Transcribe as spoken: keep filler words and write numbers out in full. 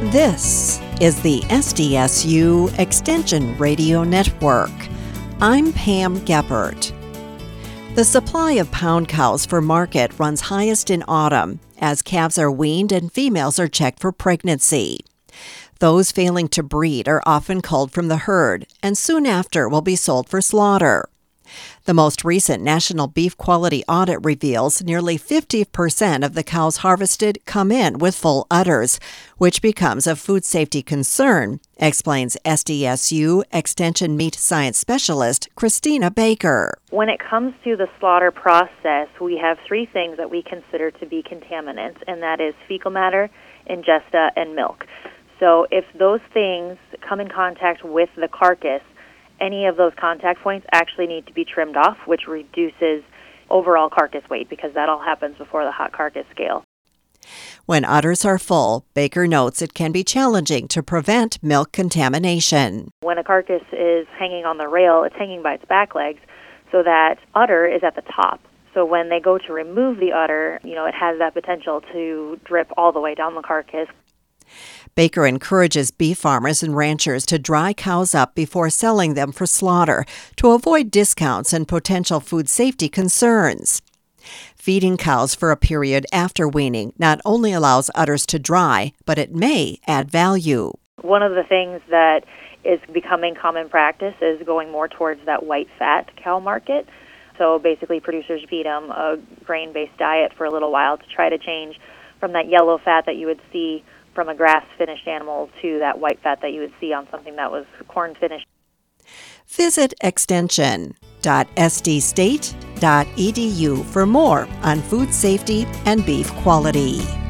This is the S D S U Extension Radio Network. I'm Pam Geppert. The supply of pound cows for market runs highest in autumn, as calves are weaned and females are checked for pregnancy. Those failing to breed are often culled from the herd and soon after will be sold for slaughter. The most recent National Beef Quality Audit reveals nearly fifty percent of the cows harvested come in with full udders, which becomes a food safety concern, explains S D S U Extension Meat Science Specialist Christina Baker. When it comes to the slaughter process, we have three things that we consider to be contaminants, and that is fecal matter, ingesta, and milk. So if those things come in contact with the carcass, any of those contact points actually need to be trimmed off, which reduces overall carcass weight because that all happens before the hot carcass scale. When udders are full, Baker notes it can be challenging to prevent milk contamination. When a carcass is hanging on the rail, it's hanging by its back legs, so that udder is at the top. So when they go to remove the udder, you know, it has that potential to drip all the way down the carcass. Baker encourages beef farmers and ranchers to dry cows up before selling them for slaughter to avoid discounts and potential food safety concerns. Feeding cows for a period after weaning not only allows udders to dry, but it may add value. One of the things that is becoming common practice is going more towards that white fat cow market. So basically producers feed them a grain-based diet for a little while to try to change from that yellow fat that you would see from a grass-finished animal to that white fat that you would see on something that was corn-finished. Visit extension dot s d state dot e d u for more on food safety and beef quality.